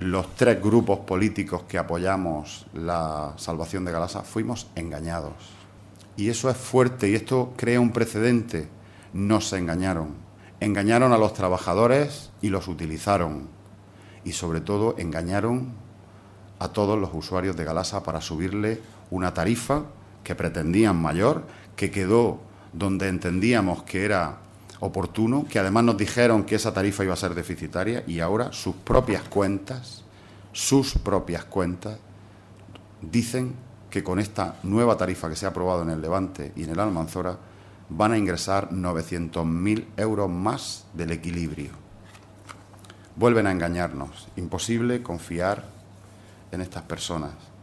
los 3 grupos políticos que apoyamos la salvación de Galasa fuimos engañados. Y eso es fuerte y esto crea un precedente. Nos engañaron. Engañaron a los trabajadores y los utilizaron. Y sobre todo engañaron a todos los usuarios de Galasa para subirle una tarifa que pretendían mayor, que quedó donde entendíamos que era oportuno, que además nos dijeron que esa tarifa iba a ser deficitaria y ahora sus propias cuentas dicen que con esta nueva tarifa que se ha aprobado en el Levante y en el Almanzora van a ingresar 900.000 euros más del equilibrio. Vuelven a engañarnos. Imposible confiar en estas personas.